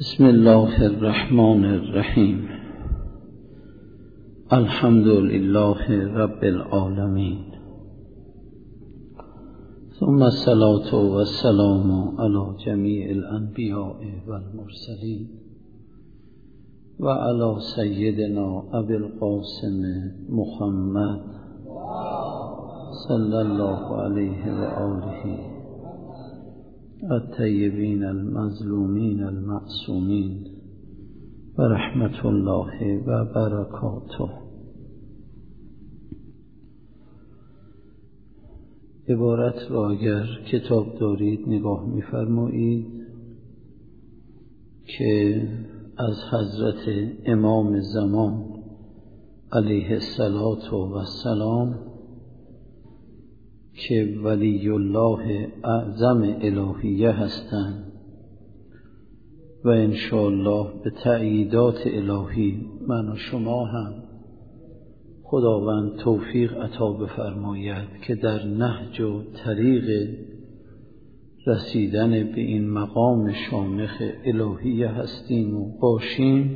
بسم الله الرحمن الرحیم. الحمد لله رب العالمین، ثم الصلاة والسلام علی جمیع الانبیاء والمرسلین و علی سیدنا ابی القاسم محمد صلی الله علیه و آله الطیبین المظلومین المعصومین و رحمت الله و برکاته. عبارت را اگر کتاب دارید نگاه می‌فرمایید که از حضرت امام زمان علیه السلام که ولی الله اعظم الهیه هستند و انشاءالله به تأییدات الهی من و شما هم خداوند توفیق عطا بفرماید که در نهج و طریق رسیدن به این مقام شامخ الهیه هستیم و باشیم،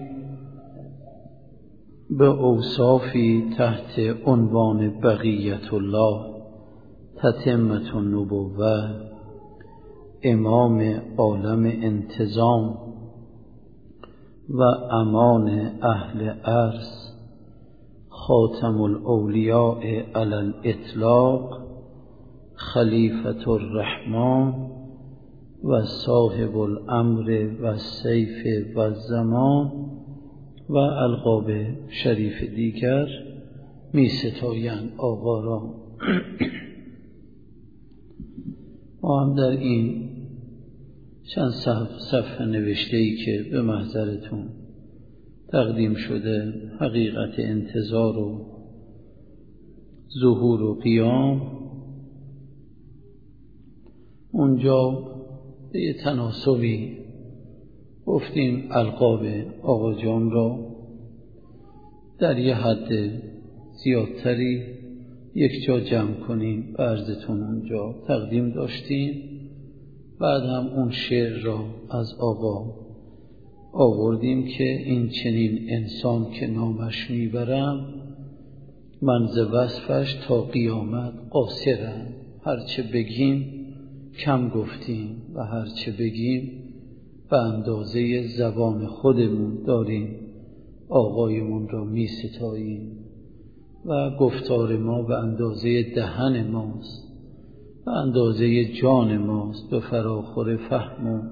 به اوصافی تحت عنوان بقیت الله، تتمت النبوة، امام عالم انتظام و امان اهل ارض، خاتم الاولیاء علی الاطلاق، خلیفة الرحمن و صاحب الامر و السیف و الزمان و القاب شریف دیگر می ستایند آقا را. ما هم در این چند صفحه نوشته‌ای که به محضرتون تقدیم شده، حقیقت انتظار و ظهور و قیام، اونجا به یه تناسبی گفتیم القاب آقا جان را در یه حد زیادتری یک جا جمع کنیم، به عرضتون اونجا تقدیم داشتیم. بعد هم اون شعر را از آقا آوردیم که این چنین انسان که نامش میبرم، من ز وصفش تا قیامت قاصرم. هرچه بگیم کم گفتیم و هرچه بگیم به اندازه زبان خودمون داریم آقایمون را می ستاییم و گفتار ما به اندازه دهن ماست، به اندازه جان ماست، به فراخور فهم و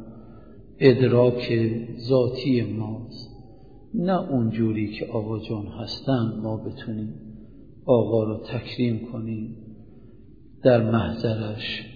ادراک ذاتی ماست، نه اونجوری که آقا جان هستن ما بتونیم آقا را تکریم کنیم، در محضرش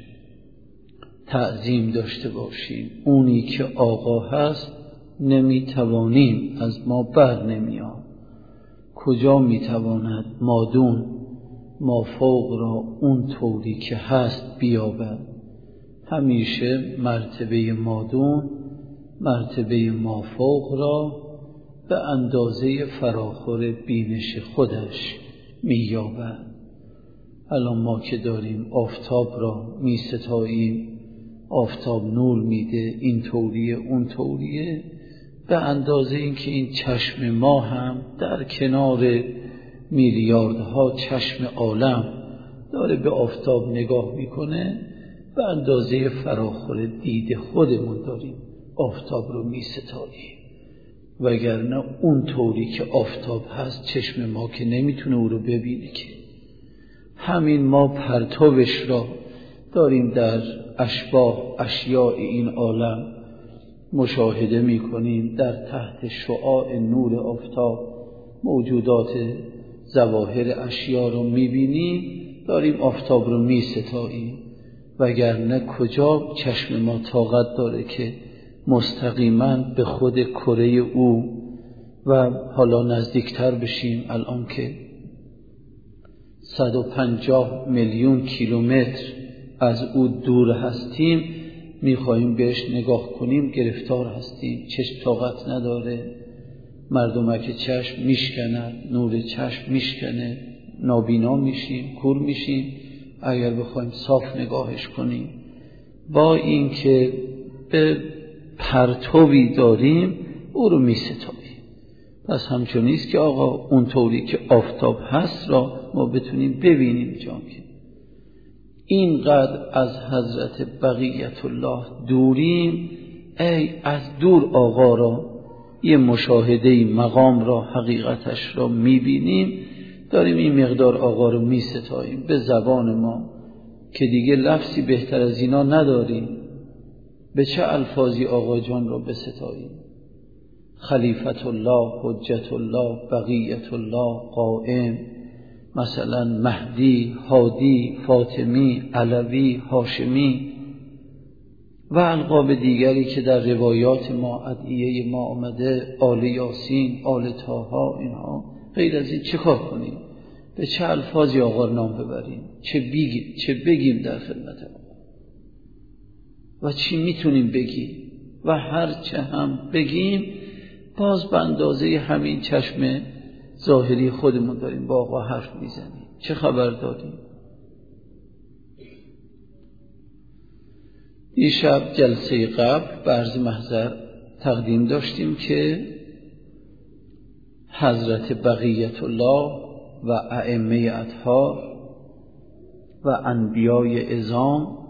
تعظیم داشته باشیم. اونی که آقا هست نمیتوانیم، از ما بر نمیاد. کجا میتواند مادون ما فوق را اون طوری که هست بیابد؟ همیشه مرتبه مادون، مرتبه ما فوق را به اندازه فراخور بینش خودش میابد. الان ما که داریم آفتاب را میستاییم، آفتاب نور میده، این طوریه اون طوریه، به اندازه اینکه این چشم ما هم در کنار میلیاردها چشم عالم داره به آفتاب نگاه میکنه، به اندازه فراخور دید خودمون داریم آفتاب رو میستاییم. وگرنه اون طوری که آفتاب هست چشم ما که نمیتونه او رو ببینه که. همین ما پرتوش را داریم در اشیاء این عالم مشاهده میکنیم، در تحت شعاع نور آفتاب موجودات ظواهر اشیا رو میبینیم، داریم آفتاب رو میستاییم. وگرنه کجا چشم ما طاقت داره که مستقیما به خود کره او و حالا نزدیکتر بشیم، الان که 150 میلیون کیلومتر از او دور هستیم، میخواییم بهش نگاه کنیم، گرفتار هستیم، چشم طاقت نداره، مردمک چشم میشکنن، نور چشم میشکنه، نابینا میشیم، کور میشیم اگر بخوایم صاف نگاهش کنیم. با این که به پرتوی داریم او رو می ستاییم. پس همچون نیست که آقا اون طوری که آفتاب هست را ما بتونیم ببینیم جان که اینقدر از حضرت بقیت الله دوریم. ای از دور آقا را یه مشاهده مقام را حقیقتش را میبینیم، داریم این مقدار آقا رو میستاییم به زبان ما که دیگه لفظی بهتر از اینا نداریم. به چه الفاظی آقا جان را بستاییم؟ خلیفت الله، حجت الله، بقیت الله، قائم، مثلا مهدی، هادی، فاطمی، علوی، هاشمی و القاب دیگری که در روایات ما ادعیه ما آمده، آل یاسین، آل طاها. اینها غیر از این چه کار کنیم؟ به چه الفاظی آقا نام ببریم؟ چه بگیم در خدمت آقا؟ و چی میتونیم بگیم؟ و هر چه هم بگیم باز به اندازه همین چشم ظاهری خودمون داریم با آقا حرف میزنیم. چه خبر داریم؟ دیشب جلسه قبل به عرض محضر تقدیم داشتیم که حضرت بقیت الله و ائمه اطهار و انبیای عظام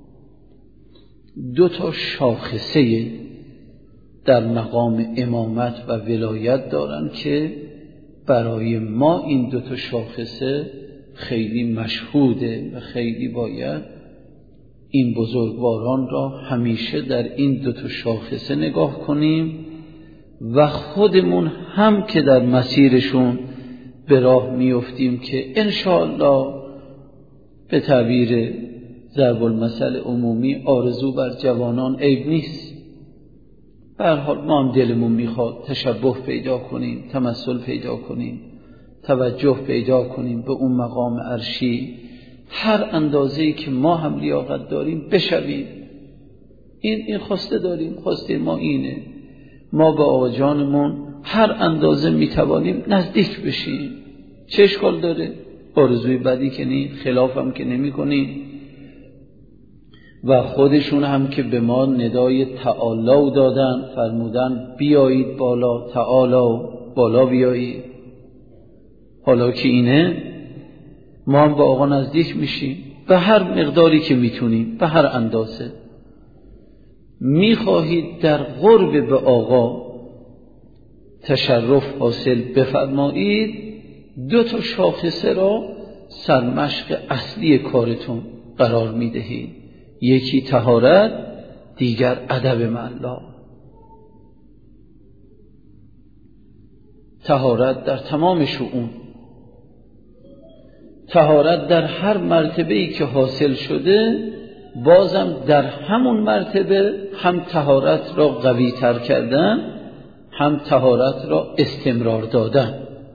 دو تا شاخصه در مقام امامت و ولایت دارن که برای ما این دو تا شاخصه خیلی مشهوده و خیلی باید این بزرگواران را همیشه در این دو تا شاخصه نگاه کنیم و خودمون هم که در مسیرشون به راه میافتیم که انشاءالله به تعبیر ضرب المثل عمومی آرزو بر جوانان عیب نیست. به هر حال ما هم دلمون میخواد تشبه پیدا کنیم، تمثل پیدا کنیم، توجه پیدا کنیم به اون مقام عرشی، هر اندازه‌ای که ما هم لیاقت داریم بشویم. این خواسته داریم، خواسته ما اینه. ما با آقا جانمون هر اندازه میتوانیم نزدیک بشیم. چه اشکال داره؟ آرزوی بدی که نیم، خلاف هم که نمی کنیم. و خودشون هم که به ما ندای تعالی دادن، فرمودن بیایید بالا، تعالی بالا بیایید. حالا که اینه ما هم با آقا نزدیک میشیم به هر مقداری که میتونیم، به هر اندازه. میخواهید در قرب به آقا تشرف حاصل بفرمایید، دو تا شاخصه را سرمشق اصلی کارتون قرار میدهید. یکی طهارت، دیگر ادب مع الله. طهارت در تمام شؤون، طهارت در هر مرتبه‌ای که حاصل شده، بازم در همون مرتبه هم طهارت را قوی تر کردن، هم طهارت را استمرار دادن.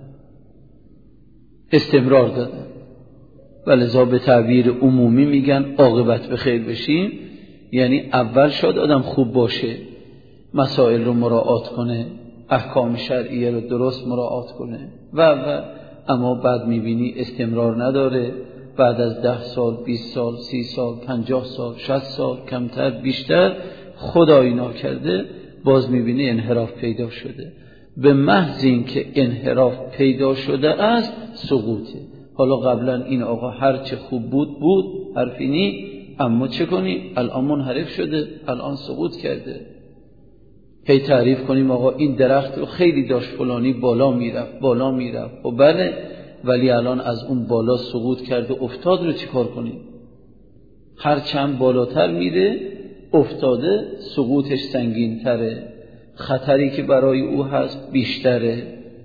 ولذا به تعبیر عمومی میگن عاقبت به خیر بشیم، یعنی اول شاید آدم خوب باشه، مسائل رو مراعات کنه، احکام شرعیه رو درست مراعات کنه و اما بعد میبینی استمرار نداره. بعد از 10 سال، 20 سال، 30 سال، 50 سال، 60 سال، کمتر بیشتر، خدایی ناکرده باز میبینی انحراف پیدا شده. به محض این که انحراف پیدا شده است سقوطه. حالا قبلا این آقا هرچه خوب بود حرفی نی، اما چه کنیم؟ الان منحرف شده، الان سقوط کرده. هی تعریف کنیم آقا این درخت رو خیلی داشت فلانی بالا میرفت و بله، ولی الان از اون بالا سقوط کرده، افتاد، رو چیکار کنیم؟ هر چند بالاتر میره افتاده، سقوطش سنگین تره، خطری که برای او هست بیشتره.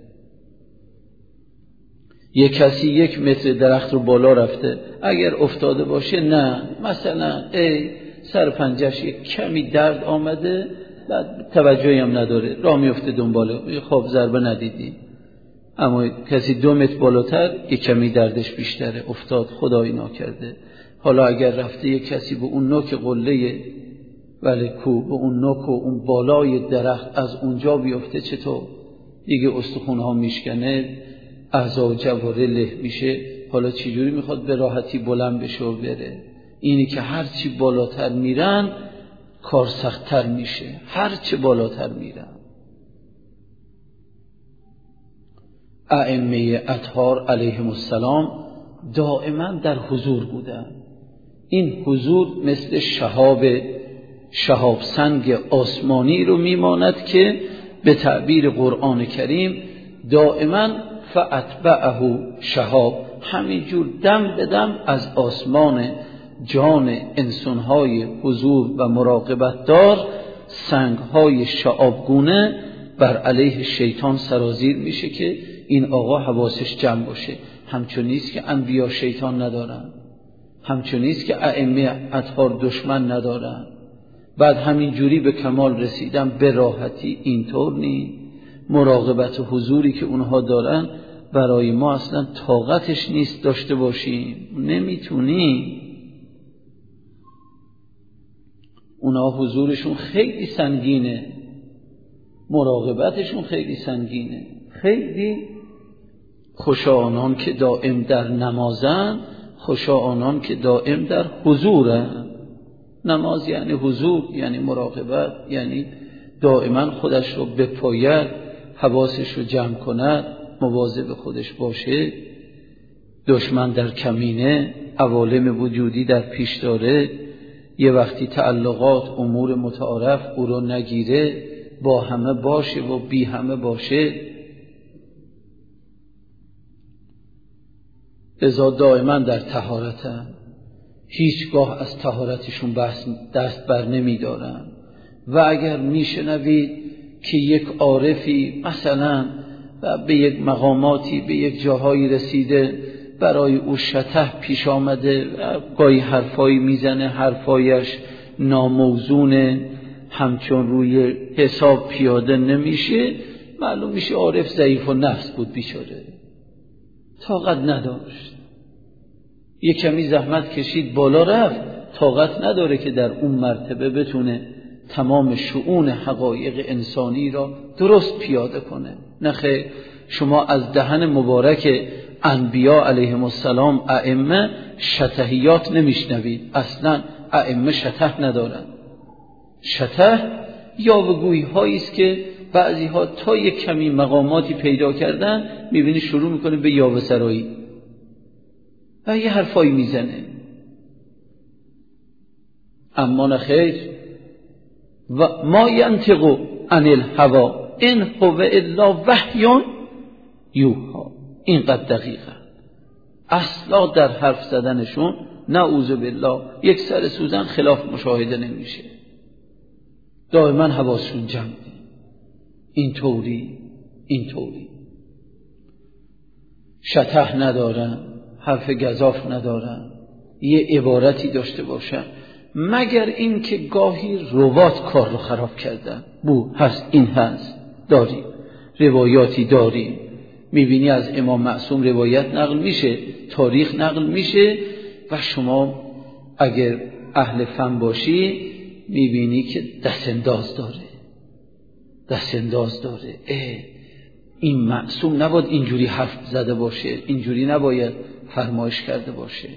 یک کسی 1 متر درخت رو بالا رفته، اگر افتاده باشه نه، مثلا سر پنجهش یک کمی درد آمده، بعد توجهی هم نداره، راه میفته دنباله، خب ضربه ندیدی. اما کسی 2 متر بالاتر یک کمی دردش بیشتره، افتاد، خدایی ناکرده. حالا اگر رفته یک کسی به اون نوک قله ولی کو، به اون نوک و اون بالای درخت از اونجا بیفته، چطور؟ دیگه استخونها میشکنه، اعضا و جواره له میشه. حالا چجوری میخواد به راحتی بلند بشه و بره؟ اینی که هرچی بالاتر میرن کار سخت‌تر میشه، هر چه بالاتر میرم. ائمه اطهار علیهم السلام دائما در حضور بودن. این حضور مثل شهاب سنگ آسمانی رو میماند که به تعبیر قرآن کریم دائما فاتبعه شهاب، همینجور دم به دم از آسمان جان انسان‌های حضور و مراقبت دار سنگ‌های شعابگونه بر علیه شیطان سرازیر میشه که این آقا حواسش جمع باشه. همچون نیست که انبیا شیطان ندارن، همچون نیست که ائمه اطهار دشمن ندارن، بعد همین جوری به کمال رسیدن به راحتی. اینطور نیست. مراقبت و حضوری که اونها دارن برای ما اصلا طاقتش نیست داشته باشیم، نمیتونیم. اونها حضورشون خیلی سنگینه، مراقبتشون خیلی سنگینه. خیلی خوشا آنان که دائم در نمازن، خوشا آنان که دائم در حضورن. نماز یعنی حضور، یعنی مراقبت، یعنی دائما خودش رو بپاید، حواسش رو جمع کند، مواظب خودش باشه. دشمن در کمینه، عوالم وجودی در پیش داره، یه وقتی تعلقات امور متعارف او رو نگیره، با همه باشه و بی همه باشه. لذا دائما در طهارتن، هیچگاه از طهارتشون دست بر نمی دارن. و اگر میشنوید که یک عارفی مثلا به یک مقاماتی به یک جاهایی رسیده، برای او شطح پیش آمده، گاهی حرفایی میزنه، حرفایش ناموزونه، همچون روی حساب پیاده نمیشه، معلوم میشه عارف ضعیف و نفس بود، بیچاره طاقت نداشت. یه کمی زحمت کشید بالا رفت، طاقت نداره که در اون مرتبه بتونه تمام شؤون حقایق انسانی را درست پیاده کنه. نخیر، شما از دهن مبارک انبیا علیهم السلام ائمه شطحیات نمیشنوید. اصلا ائمه شطح ندارن. شطح یاوه‌گویی هایی است که بعضی ها تا یک کمی مقاماتی پیدا کردن، میبینی شروع میکنه به یاوه سرایی و یه حرفایی میزنه. اما نخیر، و ما ینطق عن الهوی ان هو الا وحی یوحی. اینقدر دقیقه. اصلا در حرف زدنشون نعوذ بالله یک سر سوزن خلاف مشاهده نمیشه. دائما حواسشون جمعه. اینطوری شطح ندارن، حرف گزاف ندارن، یه عبارتی داشته باشن، مگر این که گاهی روات کار رو خراب کردن. بو هست، این هست، داریم روایاتی داریم. میبینی از امام معصوم روایت نقل میشه، تاریخ نقل میشه، و شما اگر اهل فن باشی میبینی که دستانداز داره. این معصوم نباید اینجوری حرف زده باشه، اینجوری نباید فرمایش کرده باشه.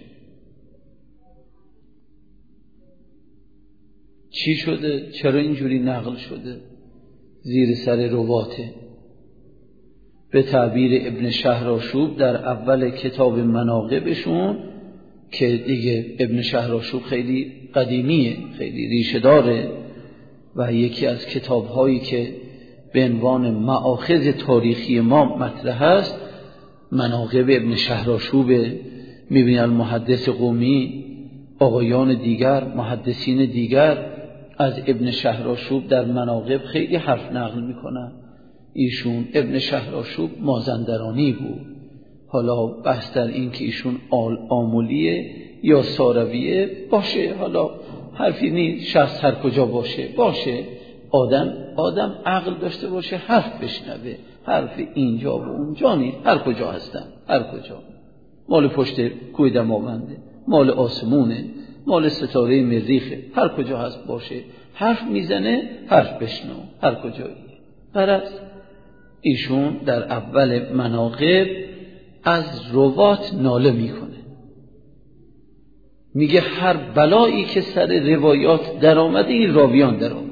چی شده؟ چرا اینجوری نقل شده؟ زیر سر رواته. به تعبیر ابن شهرآشوب در اول کتاب مناقبشون، که دیگه ابن شهرآشوب خیلی قدیمیه، خیلی ریشه داره و یکی از کتاب‌هایی که به عنوان مآخذ تاریخی ما مطرح است، مناقب ابن شهرآشوب. می‌بینید المحدث قمی، آقایان دیگر، محدثین دیگر از ابن شهرآشوب در مناقب خیلی حرف نقل میکنن. ایشون ابن شهرآشوب مازندرانی بود. حالا بحث در این که ایشون آمولیه یا سارویه باشه، حالا حرفی نیست، شخص هر کجا باشه، آدم عقل داشته باشه، حرف بشنوه. حرف اینجا و اونجا نیست، هر کجا هستن، هر کجا. مال پشت کوه دماونده، مال آسمونه، مال ستاره مریخه، هر کجا هست باشه. حرف میزنه، حرف بشنو، هر کجایی. پس ایشون در اول مناقب از روات ناله میکنه. میگه هر بلایی که سر روایات در آمده این راویان در آمده.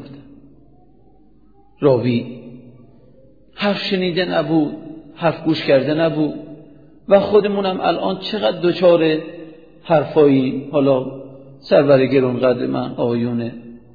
راوی حرف شنیده نبود، حرف گوش کرده نبود و خودمونم الان چقدر دچار حرفایی، حالا سرور گرانقدر من آقایون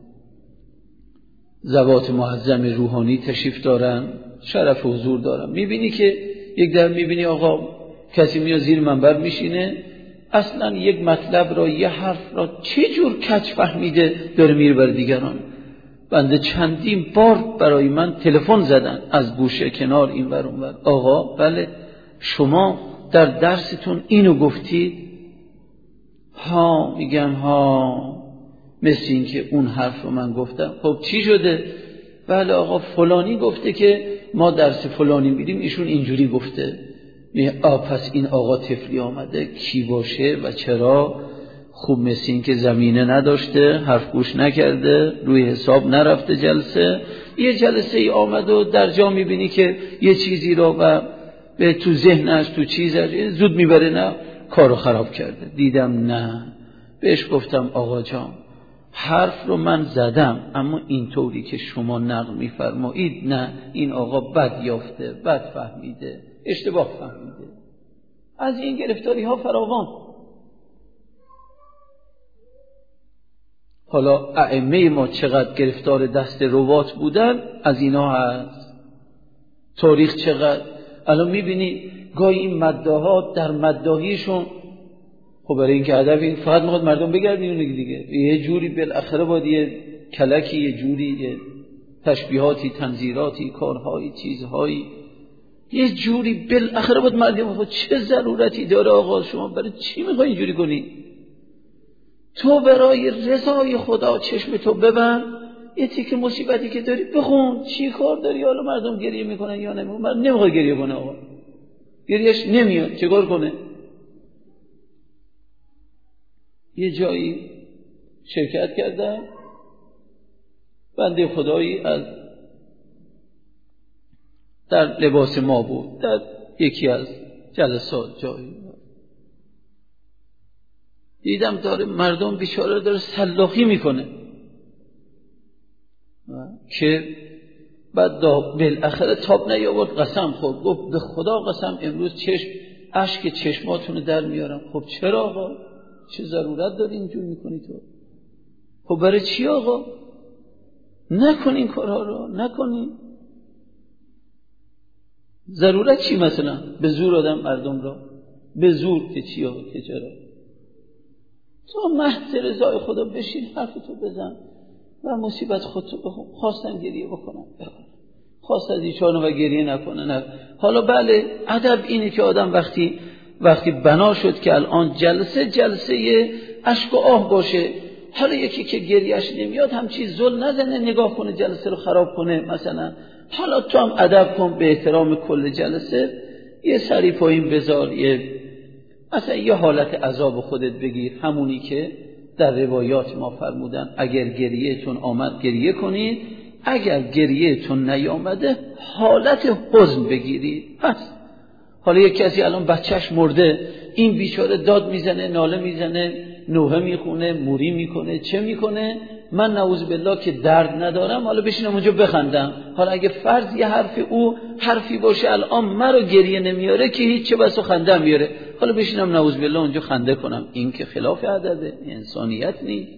ذوات معظم روحانی تشریف دارن، شرف حضور دارن، میبینی که یک در میبینی آقا کسی میاد زیر منبر میشینه، اصلا یک مطلب را، یه حرف را چه جور کج فهمیده داره میره بر دیگران. بنده چندین بار برای من تلفن زدن از گوشه کنار این ور اون ور، آقا بله شما در درستون اینو گفتید؟ ها، میگم ها، مثل این که اون حرف رو من گفتم. خب چی شده؟ بله آقا فلانی گفته که ما درس فلانی میدیم، ایشون اینجوری گفته. پس این آقا طفلی آمده، کی باشه و چرا؟ خوب مثل این که زمینه نداشته، حرف گوش نکرده، روی حساب نرفته جلسه، یه جلسه ای آمد و در جا میبینی که یه چیزی رو و به تو ذهنش تو چیزش زود میبره، نه کارو خراب کرده. دیدم نه، بهش گفتم آقا جان حرف رو من زدم، اما اینطوری که شما نقل میفرمایید نه، این آقا بد یافته، بد فهمیده، اشتباه فهمیده. از این گرفتاری ها فراوان. حالا ائمه ما چقدر گرفتار دست روات بودن، از اینا هست. تاریخ چقدر الان میبینی گاهی این مداحات در مداحیشون، خب برای اینکه ادب این فقط میخواد مردم بگردونه دیگه، یه جوری بالاخره باید یه کلکی، یه جوری یه تشبیهاتی، تنظیراتی، کارهایی، چیزهایی، یه جوری بالاخره باید مردم خود چه ضرورتی داره آقا شما برای چی میخوای اینجوری کنی؟ تو برای رضای خدا چشم تو ببند، یه تیک مصیبتی که داری بخون، چی کار داری؟ حالا مردم گریه میکنن یا نمیکنن؟ مردم نمیخواد گریه کنه آقا، گریهش نمیاد، چیکار کنه؟ یه جایی شرکت کردم، بنده خدایی از در لباس ما بود، در یکی از جلسات جایی دیدم داره مردم بیچاره داره سلاخی میکنه که بعد بالاخره تاب نیاورد، قسم خورد، گفت به خدا قسم امروز اشک چشماتونو در میارم. خب چرا آقا؟ چه ضرورت داری اینجور میکنی تو؟ خب برای چی آقا؟ نکن این کارها رو، نکنی. ضرورت چی مثلا؟ به زور آدم مردم را به زور که چی آقا؟ که چرا؟ تو محض رضای خدا بشین حرفتو بزن و مصیبت خودتو بخون. خواستن گریه بکنن بخون، خواست از ایشانو و گریه نکنن. حالا بله ادب اینه که آدم وقتی بنا شد که الان جلسه اشک و آه باشه، حالا یکی که گریهش نمیاد همچی زل نزنه نگاه کنه جلسه رو خراب کنه مثلا. حالا تو هم ادب کن به احترام کل جلسه، یه سری پایین بذار، مثلا یه حالت عذاب خودت بگیر، همونی که در روایات ما فرمودن اگر گریهتون آمد گریه کنید، اگر گریهتون نیامده حالت حزن بگیرید. بس. حالا یک کسی الان بچهش مرده، این بیچاره داد میزنه، ناله میزنه، نوحه میخونه، موری میکنه، چه میکنه؟ من نعوذ بالله که درد ندارم حالا بشینم اونجا بخندم. حالا اگه فرض یه حرف او حرفی باشه الان مرا گریه نمیاره که هیچ، چه بسا خنده میاره، حالا بشینم نعوذ بالله اونجا خنده کنم، این که خلاف ادبه، انسانیت نیست.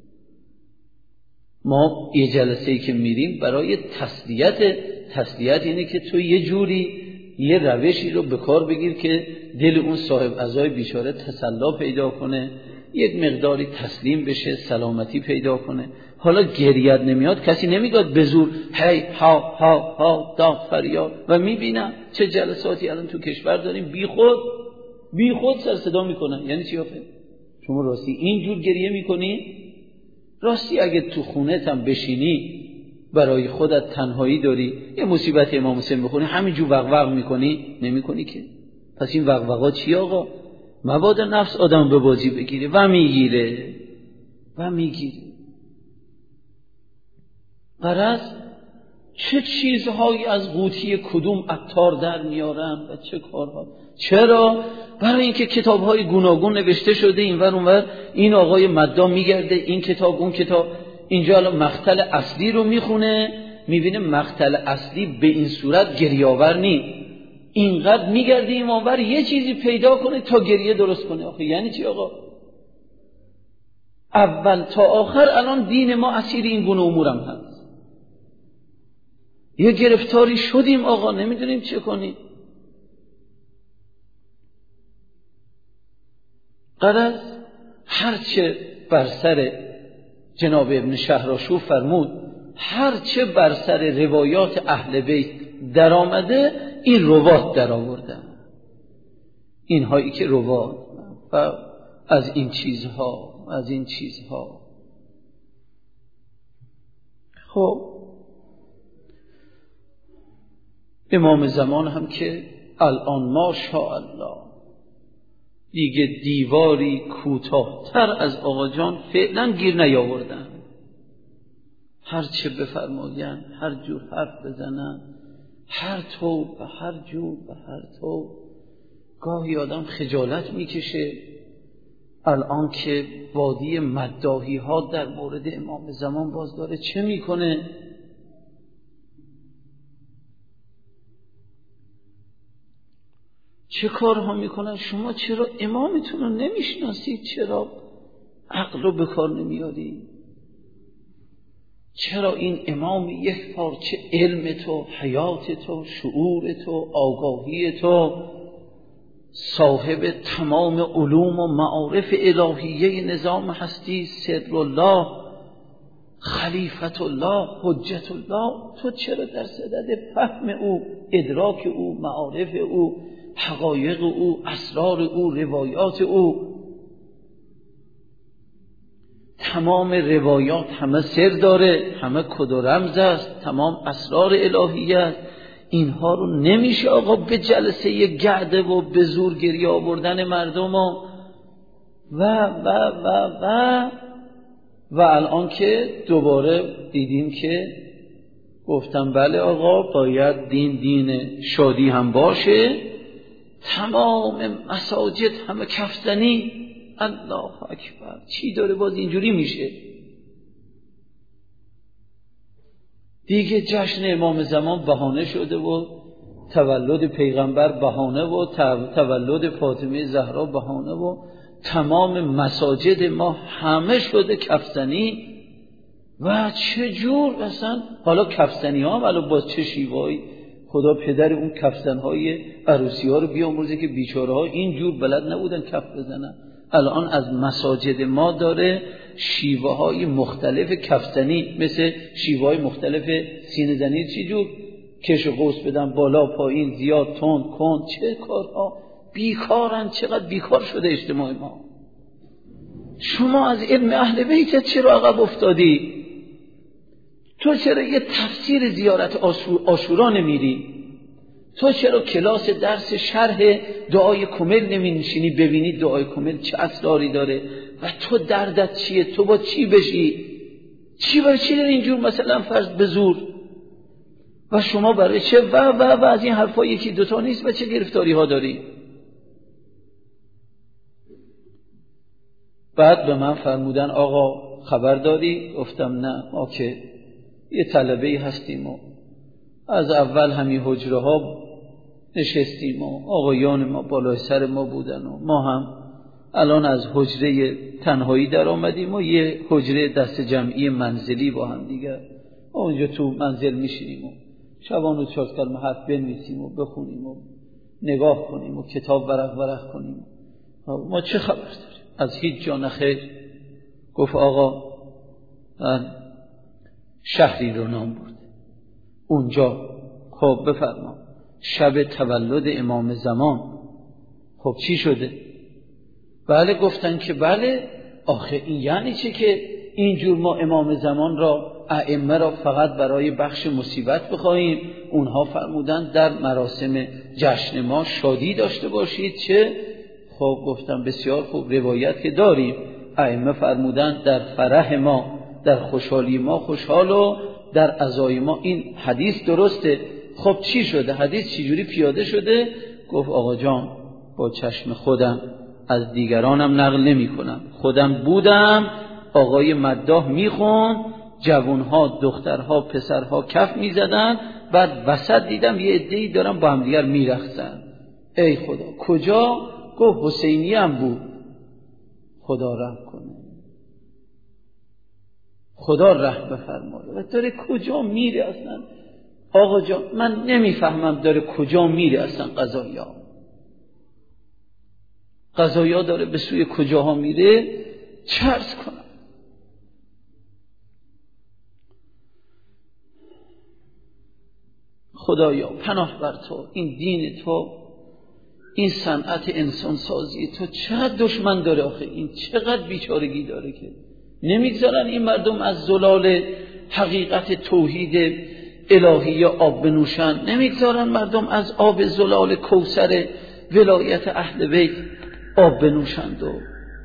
ما یه جلسه‌ای که میریم برای تسلیت اینه که تو یه جوری یه روشی رو به کار بگیر که دل اون صاحب عزای بیچاره تسلا پیدا کنه، یک مقداری تسلیم بشه، سلامتی پیدا کنه. حالا گریت نمیاد، کسی نمیگاد به زور هی ها ها ها داغ فریاد. و میبینم چه جلساتی الان تو کشور داریم بی خود سر صدا میکنن. یعنی چی آخه؟ شما راستی اینجور گریه میکنی؟ راستی اگه تو خونت هم بشینی برای خودت تنهایی داری یه مصیبت امام حسین بخونی همینجور وقوق میکنی؟ نمیکنی که. پس این وقوقا چی آقا؟ مبادا نفس آدم به بازی بگیره و میگیره. غرض چه چیزهایی از قوطی کدوم عطار در میارن و چه کارها. چرا؟ برای اینکه کتاب‌های گوناگون نوشته شده اینور اونور، این آقای مدام میگرده این کتاب اون کتاب، اینجا الان مقتل اصلی رو میخونه، میبینه مقتل اصلی به این صورت گریه‌آور نی، اینقدر میگرده این اونور یه چیزی پیدا کنه تا گریه درست کنه. آخه یعنی چی آقا؟ اول تا آخر الان دین ما اسیر این گونه امورم هست. یه گرفتاری شدیم آقا، نمیدونیم چه کنیم. غرض هرچه بر سر جناب ابن شهرآشوب فرمود، هرچه بر سر روایات اهل بیت در آمده این روات در آوردن، اینهایی که روات و از این چیزها. خب امام زمان هم که الان ماشاءالله دیگه دیواری کوتاه‌تر از آقا جان فعلا گیر نیاوردن، هر چه بفرمایند، هر جور حرف بزنن، هر طور و هر جور و هر طور. گاهی آدم خجالت میکشه الان که وادی مداحی ها در مورد امام زمان باز داره چه میکنه. چه کارها میکنن؟ شما چرا امامتون رو نمیشناسید؟ چرا عقل رو به کار نمیارید؟ چرا این امام یک پارچه علم تو، حیات تو، شعور تو، آگاهی تو، صاحب تمام علوم و معارف الهیه نظام هستی، سر الله، خلیفت الله، حجت الله، تو چرا در صدد فهم او، ادراک او، معارف او، حقایق او، اسرار او، روایات او؟ تمام روایات همه سر داره، همه کد و رمز است، تمام اسرار الهیه است. اینها رو نمیشه آقا به جلسه یه گعده و به زور گریه آوردن مردم و الان که دوباره دیدیم که گفتم بله آقا باید دین شادی هم باشه، تمام مساجد همه کفزنی. الله اکبر، چی داره باز اینجوری میشه؟ دیگه جشن امام زمان بهانه شده و تولد پیغمبر بهانه و تولد فاطمه زهرا بهانه و تمام مساجد ما همه شده کفزنی. و چجور اصلا حالا کفزنی ها هم الان باز چه شیوایی، خدا پدر اون کفزن های عروسی ها رو بیامرزه که بیچاره ها اینجور بلد نبودن کف بزنن. الان از مساجد ما داره شیوه های مختلف کفزنی، مثل شیوه های مختلف سینه زنی، چی جور کش و قوس بدن، بالا پایین، زیاد تند کند، چه کارها. بیکارن، چقدر بیکار شده اجتماع ما. شما از علم اهل بیت چرا عقب افتادی؟ تو چرا یه تفسیر زیارت عاشورا نمیری؟ تو چرا کلاس درس شرح دعای کمل نمینشینی ببینی دعای کمل چه اسراری داره و تو دردت چیه؟ تو با چی بشی؟ چی برای چی داری اینجور مثلا فرض به زور و شما برای چه و از این حرفا یکی دوتا نیست و چه گرفتاری ها داری؟ بعد به من فرمودن آقا خبر داری؟ گفتم نه، ما که یه طلبه‌ای هستیم و از اول همین حجره ها نشستیم و آقایان ما بالای سر ما بودن و ما هم الان از حجره تنهایی در آمدیم و یه حجره دست جمعی منزلی با هم دیگر اونجا تو منزل میشینیم و شبان و 4 کلمه حرف بنویسیم و بخونیم و نگاه کنیم و کتاب ورق کنیم. ما چه خبر داریم؟ از هیچ جا نخیر. گفت آقا من شهری رو نام برده اونجا. خب بفرما. شب تولد امام زمان. خب چی شده؟ بله گفتن که بله. آخه این یعنی چه که اینجور ما امام زمان را ائمه را فقط برای بخش مصیبت بخواهیم؟ اونها فرمودن در مراسم جشن ما شادی داشته باشید. چه؟ خب گفتم بسیار خوب، روایت که داریم ائمه فرمودن در فرح ما، در خوشحالی ما خوشحال و در عزای ما. این حدیث درسته. خب چی شده؟ حدیث چجوری پیاده شده؟ گفت آقا جان با چشم خودم، از دیگرانم نقل نمی کنم، خودم بودم. آقای مداح میخوند، جوانها، دخترها، پسرها کف میزدن، بعد وسط دیدم یه عده‌ای دارن با هم دیگر میرقصن. ای خدا کجا؟ گفت حسینی هم بود. خدا رحم کنه، خدا رحم بفرماید. و داره کجا میره اصلا؟ آقا جان من نمیفهمم داره کجا میره اصلا. قضایا داره به سوی کجاها میره، چه عرض کنم. خدایا پناه بر تو، این دین تو، این صنعت انسان سازی تو چقدر دشمن داره آخه، این چقدر بیچارگی داره که نمیگذارن این مردم از زلال حقیقت توحید الهی آب بنوشن، نمیگذارن مردم از آب زلال کوثر ولایت اهل بیت آب بنوشند. و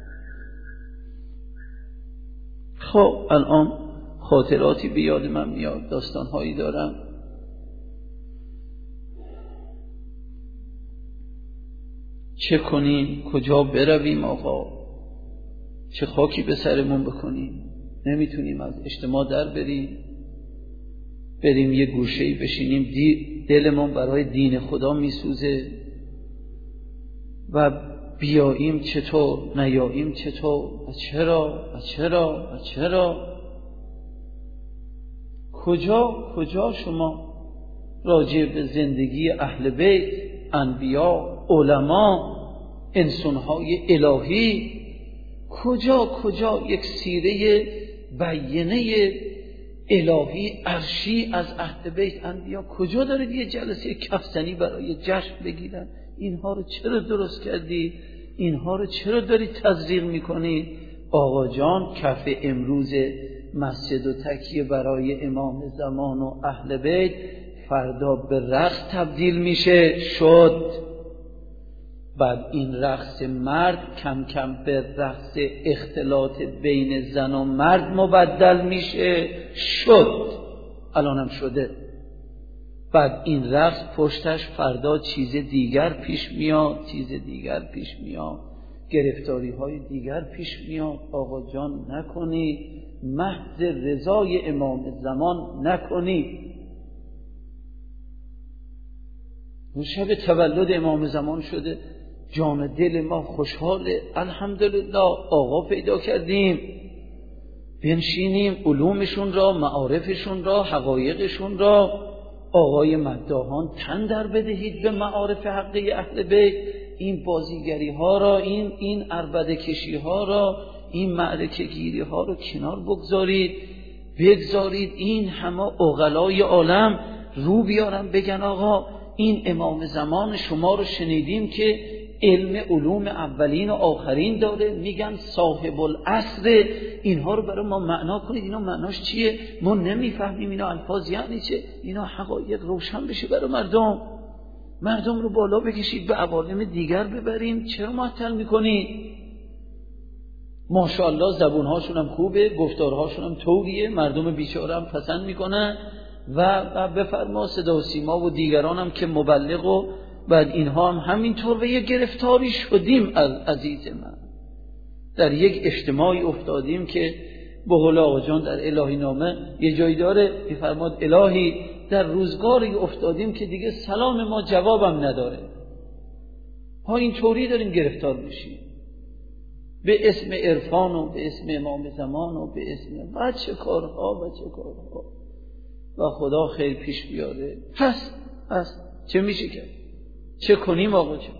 خب الان خاطراتی به یاد من میاد، داستانهایی دارم. چه کنیم؟ کجا برویم آقا؟ چه خاکی به سرمون بکنیم؟ نمیتونیم از اجتماع در بریم یه گوشه‌ای بشینیم، دلمون برای دین خدا میسوزه و بیاییم چطور، نیاییم چطور، و چرا کجا شما راجع به زندگی اهل بیت، انبیا، علما، انسانهای الهی، کجا یک سیره بیانه الهی عرشی از اهل بیت انبیا، کجا دارید یه جلسه کفزنی برای جشن بگیرن؟ اینها رو چرا درست کردی؟ اینها رو چرا داری تزریق میکنی؟ آقا جان کف امروز مسجد و تکیه برای امام زمان و اهل بیت فردا به رقص تبدیل میشه شد. بعد این رقص مرد کم کم به رقص اختلاط بین زن و مرد مبدل میشه شد. الانم شده. بعد این رقص پشتش فردا چیز دیگر پیش میاد، گرفتاری های دیگر پیش میاد. آقا جان نکنی، محض رضای امام زمان نکنی. اون شب تولد امام زمان شده، جان دل ما خوشحاله، الحمدلله آقا پیدا کردیم، بنشینیم علومشون را، معارفشون را، حقایقشون را. آقای مداحان تن در بدهید به معارف حقی اهل بیت. این بازیگری ها را، این عربده کشی ها را، این معرکه گیری ها رو کنار بگذارید. این همه عقلای عالم رو بیارن بگن آقا این امام زمان شما رو شنیدیم که علم علوم اولین و آخرین داره، میگن صاحب العصر. اینها رو برای ما معنا کنید، اینا معناش چیه؟ ما نمیفهمیم اینا الفاظ یعنی چه. اینا حقایق روشن بشه برای مردم رو بالا بکشید، به عوالم دیگر ببریم. چرا معطل میکنید؟ ماشاءالله زبونهاشون هم خوبه، گفتارهاشون هم طوریه، مردم بیچاره هم پسند میکنن و بفرما صدا و سیما و دیگران هم که مبلغ و بعد اینها هم همینطور. و یه گرفتاری شدیم عزیز من، در یک اجتماعی افتادیم که به قول آقا جان در الهی نامه یه جایی داره میفرماد الهی در روزگاری افتادیم که دیگه سلام ما جوابم نداره. ها اینطوری داریم گرفتار میشیم به اسم عرفان و به اسم امام زمان و به اسم بچه کارها و خدا خیر پیش بیاره. هست چه میشه کرد؟ چه کنیم آقا جان؟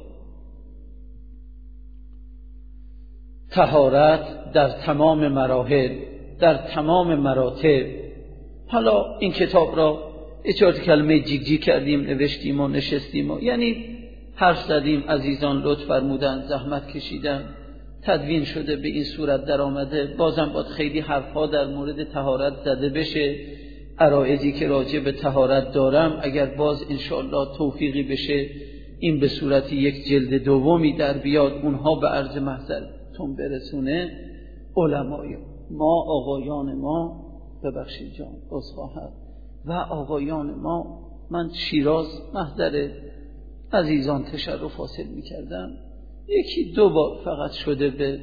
طهارت در تمام مراحل، در تمام مراتب. حالا این کتاب را چهار کلمه جیک کردیم، نوشتیم و نشستیم و یعنی حرف زدیم، عزیزان لطف فرمودن، زحمت کشیدن، تدوین شده، به این صورت در آمده. بازم باید خیلی حرفها در مورد طهارت زده بشه. عرایضی که راجع به طهارت دارم اگر باز انشاءالله توفیقی بشه این به صورت یک جلد دومی در بیاد، اونها به عرض محضرتون برسونه. علمای ما، آقایان ما، ببخشید جان عذرخواهم، و آقایان ما، من شیراز محضر عزیزان تشرف حاصل می‌کردم. یکی دو بار فقط شده به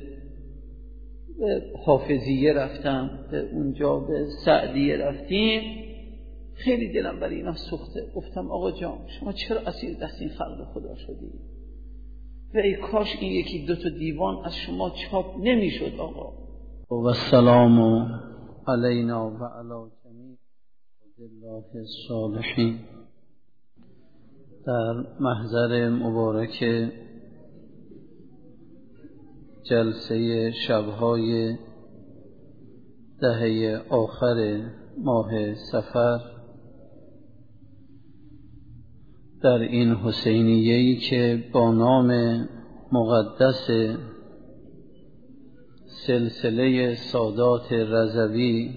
حافظیه رفتم، به اونجا به سعدیه رفتیم. خیلی دلم برای اینا سوخته. گفتم آقا جان شما چرا اسیر دست این خلق خدا شدی؟ و ای کاش این یکی دو تا دیوان از شما چاپ نمی‌شد آقا. و السلام علینا و علی جمیع الله الصالحین. در محضر مبارک جلسه شب‌های دهه آخر ماه صفر در این حسینیه‌ای که با نام مقدس سلسله سادات رضوی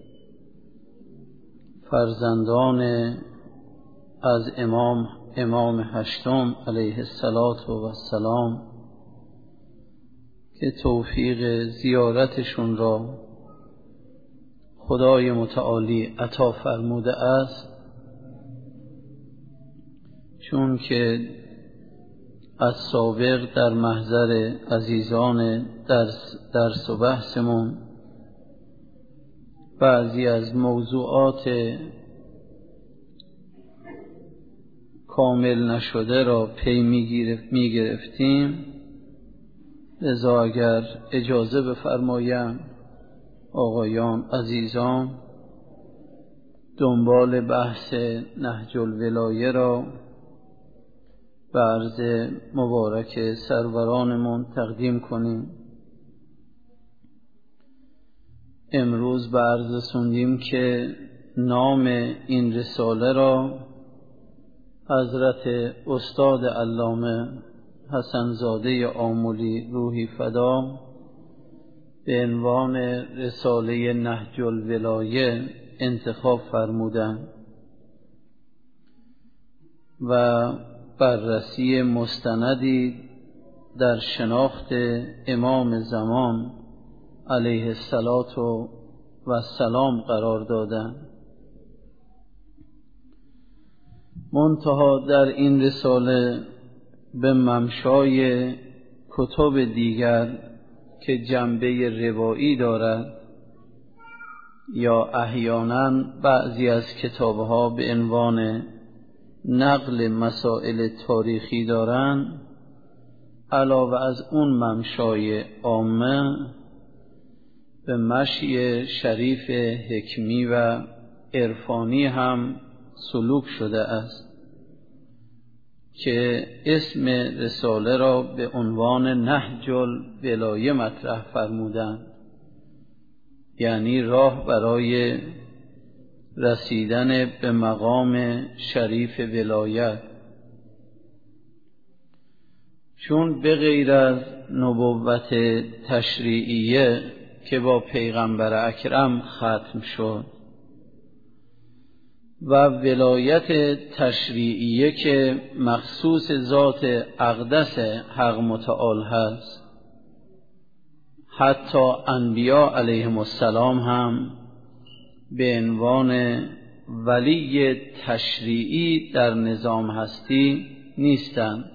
فرزندان از امام هشتم علیه السلام که توفیق زیارتشون را خدای متعالی عطا فرموده است، چون که از سابق در محضر عزیزان درس و بحثمون بعضی از موضوعات کامل نشده را پی می گرفتیم. لذا اگر اجازه بفرمایند آقایان عزیزان، دنبال بحث نهج الولایه را به عرض مبارک سرورانمون تقدیم کنیم. امروز به عرض رسوندیم که نام این رساله را حضرت استاد علامه حسن زاده آملی روحی فدا به عنوان رساله نهج الولایه انتخاب فرمودند و بررسی مستندی در شناخت امام زمان علیه السلام قرار دادند. منتها در این رساله به ممشای کتب دیگر که جنبه روایی دارد یا احیانا بعضی از کتابها به عنوان نقل مسائل تاریخی دارند، علاوه از اون ممشای عامه به مشی شریف حکمی و عرفانی هم سلوک شده است که اسم رساله را به عنوان نهج الولایه مطرح فرمودند، یعنی راه برای رسیدن به مقام شریف ولایت. چون به غیر از نبوت تشریعیه که با پیغمبر اکرم ختم شد و ولایت تشریعیه که مخصوص ذات اقدس حق متعال هست، حتی انبیاء علیهم السلام هم به عنوان ولی تشریعی در نظام هستی نیستند،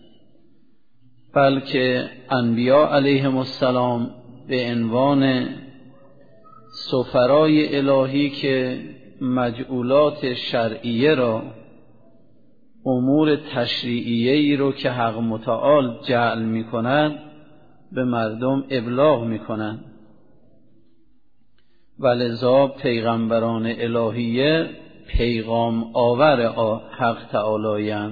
بلکه انبیاء علیهم السلام به عنوان سفرای الهی که مجعولات شرعیه را، امور تشریعیه‌ای رو که حق متعال جعل می کند به مردم ابلاغ می کنند. ولذا پیغمبران الهیه پیغام آور حق تعالی‌اند،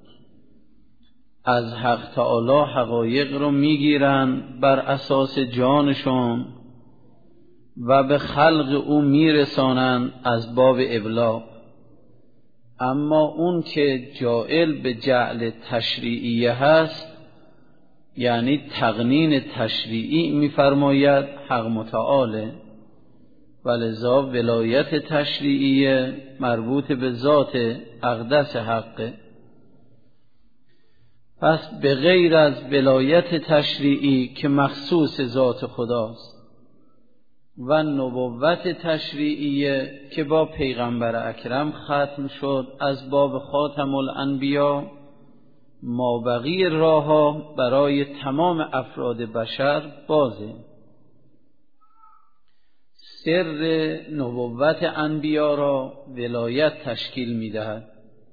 از حق تعالی حقایق رو میگیرن بر اساس جانشون و به خلق او میرسانند از باب ابلاغ. اما اون که جائل به جعل تشریعیه هست، یعنی تقنین تشریعی میفرماید حق متعاله، ولذا ولایت تشریعیه مربوط به ذات اقدس حقه. پس به غیر از ولایت تشریعی که مخصوص ذات خداست و نبوت تشریعیه که با پیغمبر اکرم ختم شد از باب خاتم الانبیا، مابقی راه‌ها برای تمام افراد بشر بازه. سر نبوت انبیا را ولایت تشکیل می‌دهد.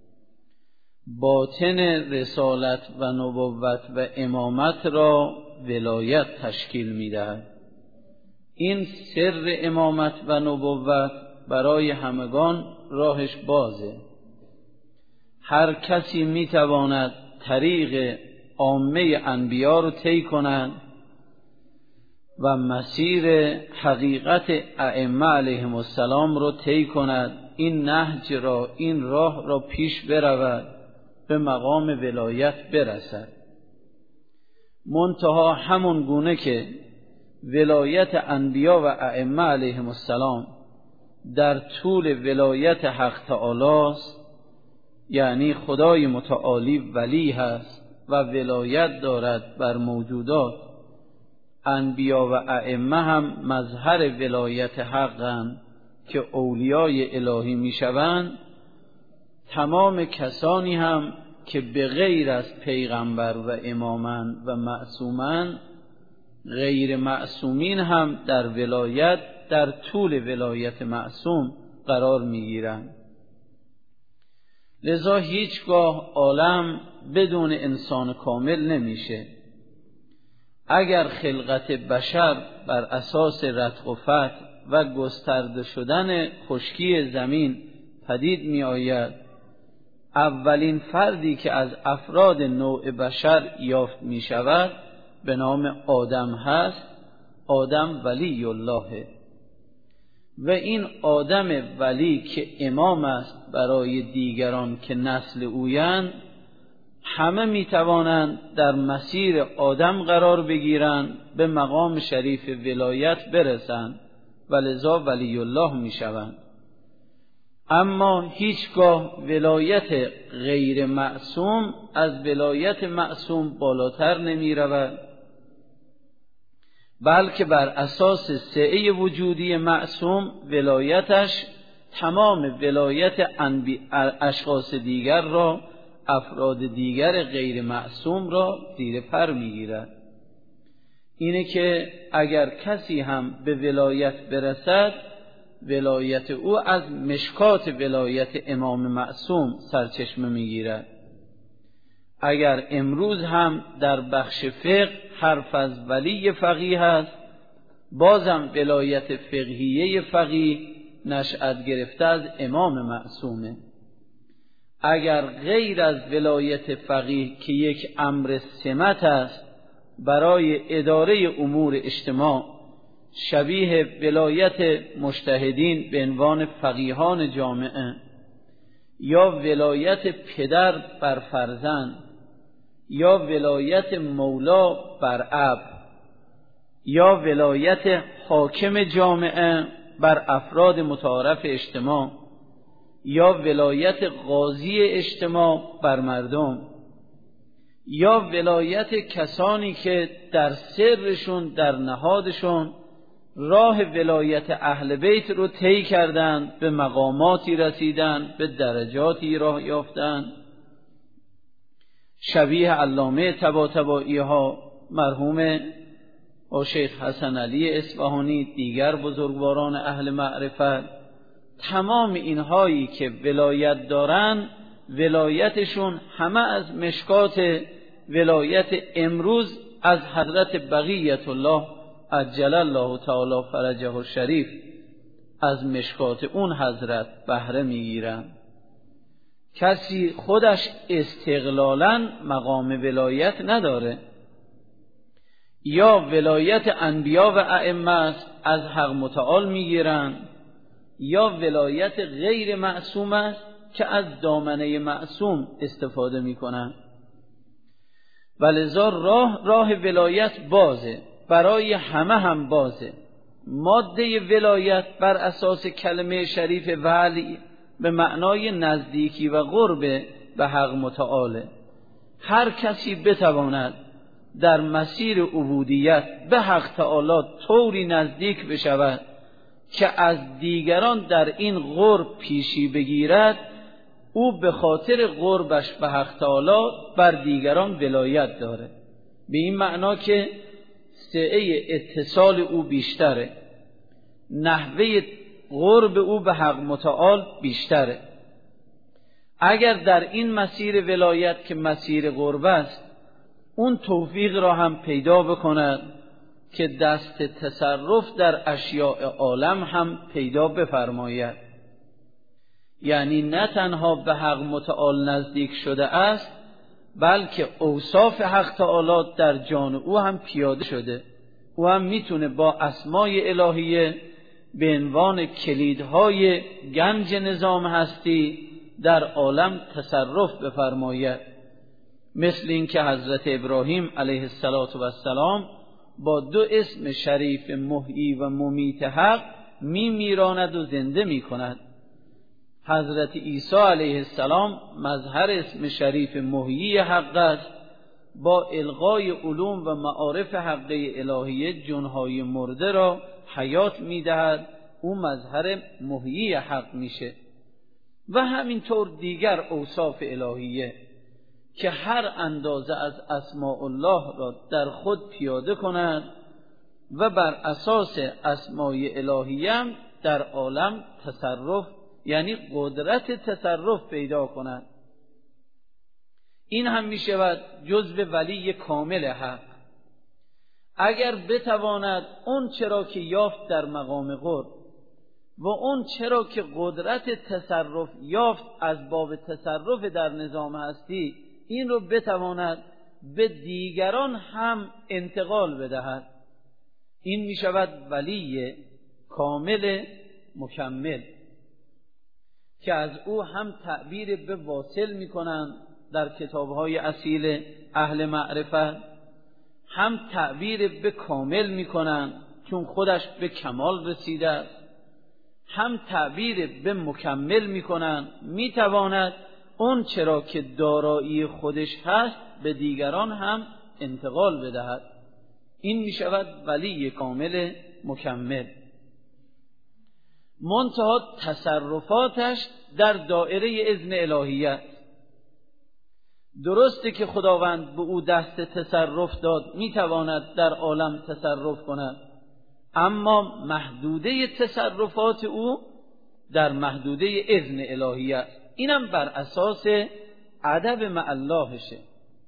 باطن رسالت و نبوت و امامت را ولایت تشکیل می‌دهد. این سر امامت و نبوت برای همگان راهش بازه. هر کسی می‌تواند طریق عامه انبیا رو طی کند و مسیر حقیقت ائمه علیهم السلام رو طی کند، این نهج را، این راه را پیش برود، به مقام ولایت برسد. منتها همون گونه که ولایت انبیا و ائمه علیهم السلام در طول ولایت حق تعالی است، یعنی خدای متعالی ولی هست و ولایت دارد بر موجودات، انبیا و ائمه هم مظهر ولایت حقند که اولیای الهی میشوند. تمام کسانی هم که به غیر از پیغمبر و امامان و معصومان، غیر معصومین هم در ولایت، در طول ولایت معصوم قرار میگیرند. لذا هیچگاه عالم بدون انسان کامل نمیشه. اگر خلقت بشر بر اساس رتق و فتح و گسترده شدن خشکی زمین پدید می آید، اولین فردی که از افراد نوع بشر یافت می شود به نام آدم هست. آدم ولی الله و این آدم ولی که امام است برای دیگران که نسل اویند، همه می توانند در مسیر آدم قرار بگیرند، به مقام شریف ولایت برسند و لذا ولی الله می شوند. اما هیچگاه ولایت غیر معصوم از ولایت معصوم بالاتر نمی رود، بلکه بر اساس سعه وجودی معصوم ولایتش تمام ولایت اشخاص دیگر را، افراد دیگر غیر معصوم را زیر پر میگیرد. اینه که اگر کسی هم به ولایت برسد، ولایت او از مشکات ولایت امام معصوم سرچشمه میگیرد. اگر امروز هم در بخش فقه حرف از ولی فقیه هست، بازم ولایت فقهیه فقیه نشأت گرفته از امام معصومه. اگر غیر از ولایت فقیه که یک امر سمت است برای اداره امور اجتماع، شبیه ولایت مجتهدین به عنوان فقیهان جامعه، یا ولایت پدر بر فرزند، یا ولایت مولا بر عبد، یا ولایت حاکم جامعه بر افراد متعارف اجتماع، یا ولایت قاضی اجتماع بر مردم، یا ولایت کسانی که در سرشون، در نهادشون راه ولایت اهل بیت رو طی کردند، به مقاماتی رسیدند، به درجاتی راه یافتند، شبیه علامه طباطبایی ها، مرحوم شیخ حسن علی اصفهانی، دیگر بزرگواران اهل معرفت. تمام اینهایی که ولایت دارن، ولایتشون همه از مشکات ولایت امروز از حضرت بقیت الله عجل الله تعالی فرجه الشریف، از مشکات اون حضرت بهره میگیرن. کسی خودش استقلالاً مقام ولایت نداره، یا ولایت انبیا و ائمه است، از حق متعال میگیرن، یا ولایت غیر معصوم است که از دامنه معصوم استفاده میکنن. ولذا راه ولایت بازه، برای همه هم بازه. ماده ولایت بر اساس کلمه شریف ولی به معنای نزدیکی و قرب به حق متعاله. هر کسی بتواند در مسیر عبودیت به حق تعالی طوری نزدیک بشود که از دیگران در این قرب پیشی بگیرد، او به خاطر قربش به حق تعالی بر دیگران ولایت داره، به این معنا که سعه اتصال او بیشتره، نحوه قرب او به حق متعال بیشتره. اگر در این مسیر ولایت که مسیر قرب است اون توفیق را هم پیدا بکند که دست تصرف در اشیاء عالم هم پیدا بفرماید، یعنی نه تنها به حق متعال نزدیک شده است بلکه اوصاف حق تعالی در جان او هم پیاده شده. او هم میتونه با اسمای الهیه به عنوان کلیدهای گنج نظام هستی در عالم تصرف بفرماید، مثل این که حضرت ابراهیم علیه السلام با 2 اسم شریف محیی و ممیت حق میراند و زنده میکند. حضرت عیسی علیه السلام مظهر اسم شریف محیی حق است، با الغای علوم و معارف حقه الهیه جنهای مرده را حیات میدهد، او مظهر محیی حق میشه. و همینطور دیگر اوصاف الهیه که هر اندازه از اسماء الله را در خود پیاده کند و بر اساس اسمای الهیه هم در عالم تصرف، یعنی قدرت تصرف پیدا کند. این هم می شود جزو ولی کامل حق. اگر بتواند اون چرا که یافت در مقام قرب و اون چرا که قدرت تصرف یافت از باب تصرف در نظام هستی، این رو بتواند به دیگران هم انتقال بدهد، این می شود ولی کامل مکمل که از او هم تعبیر به واصل می کنند در کتابهای اصیل اهل معرفت، هم تعبیر به کامل می کنند چون خودش به کمال رسیده است، هم تعبیر به مکمل می کنند می تواند اون چرا که دارایی خودش هست به دیگران هم انتقال بدهد، این می شود ولی کامل مکمل. منتها تصرفاتش در دایره اذن الهیه. درسته که خداوند به او دست تصرف داد، می تواند در عالم تصرف کند، اما محدوده تصرفات او در محدوده اذن الهیه است. اینم بر اساس ادب مع اللهشه،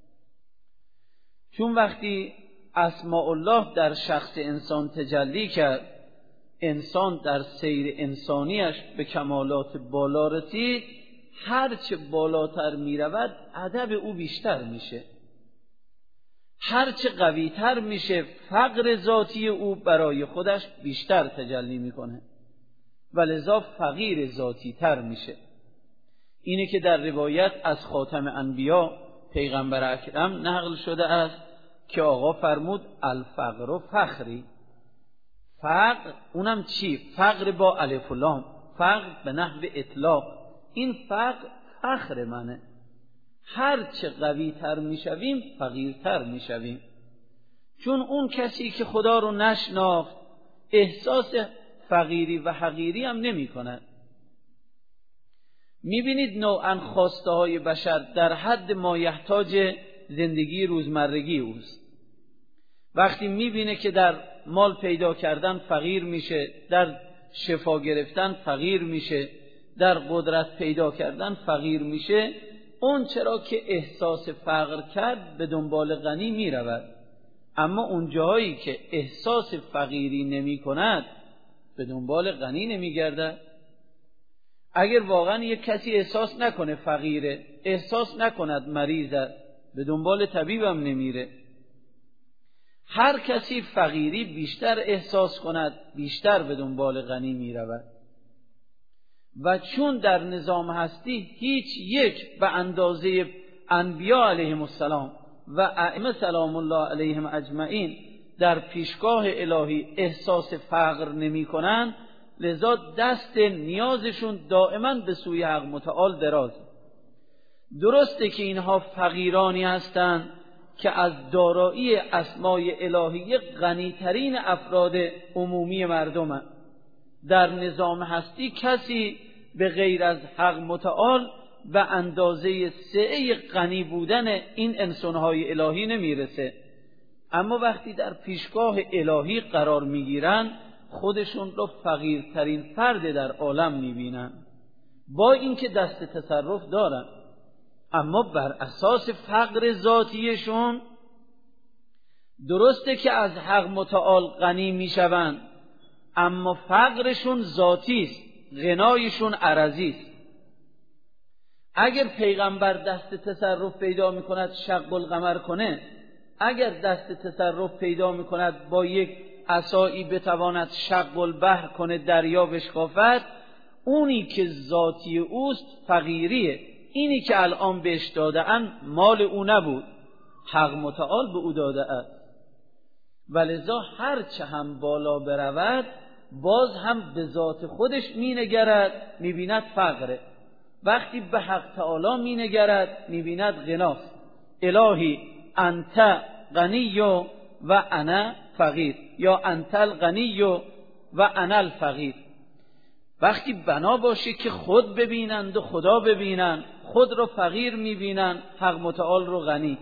چون وقتی اسماء الله در شخص انسان تجلی کرد، انسان در سیر انسانیش به کمالات بالا رسید، هرچه بالاتر می رود ادب او بیشتر میشه، هرچه قویتر میشه فقر ذاتی او برای خودش بیشتر تجلی میکنه و لذا فقیر ذاتی تر میشه. اینه که در روایت از خاتم انبیا پیغمبر اکرم نقل شده است که آقا فرمود الفقر و فخری. فقر اونم چی؟ فقر با الف و لام، فقر به نحو اطلاق، این فقر فخر منه. هرچه قوی تر میشویم فقیرتر میشویم، چون اون کسی که خدا رو نشناخت احساس فقیری و حقیری هم نمی کند. میبینید نوعاً خواسته های بشر در حد مایحتاج زندگی روزمرگی اوست. وقتی میبینه که در مال پیدا کردن فقیر میشه، در شفا گرفتن فقیر میشه، در قدرت پیدا کردن فقیر میشه، اون چرا که احساس فقر کرد به دنبال غنی میرود، اما اون جایی که احساس فقیری نمی کند به دنبال غنی نمیگرده. اگر واقعا یک کسی احساس نکنه فقیره، احساس نکند مریضه، به دنبال طبیبم نمیره. هر کسی فقیری بیشتر احساس کند بیشتر به دنبال غنی میرود. و چون در نظام هستی هیچ یک به اندازه انبیا علیهم السلام و ائمه سلام الله علیهم اجمعین در پیشگاه الهی احساس فقر نمی کنند، لذا دست نیازشون دائما به سوی حق متعال دراز. درسته که اینها فقیرانی هستند که از دارایی اسمای الهی غنیترین افراد عمومی مردم هستند. در نظام هستی کسی به غیر از حق متعال به اندازه سعه غنی بودن این انسانهای الهی نمیرسه، اما وقتی در پیشگاه الهی قرار میگیرن خودشون رو فقیرترین فرد در عالم میبینن، با اینکه دست تصرف دارن، اما بر اساس فقر ذاتیشون درسته که از حق متعال غنی میشوند، اما فقرشون ذاتی است، غنایشون عرضی است. اگر پیغمبر دست تصرف پیدا میکند شق القمر کنه، اگر دست تصرف پیدا میکند با یک عصایی بتواند شق البحر کنه، دریا بشکافد، اونی که ذاتی اوست فقیریه. اینی که الان بهش داده ان مال او نبود، حق متعال به او داده است. ولذا هرچه هم بالا برود باز هم به ذات خودش مینگرد، میبیند فقره. وقتی به حق تعالی مینگرد میبیند غناست. الهی انت غنی و انا فقیر، یا انت الغنی و انا الفقیر. وقتی بنا باشه که خود ببینند و خدا ببینند، خود رو فقیر میبینند، حق متعال رو غنی.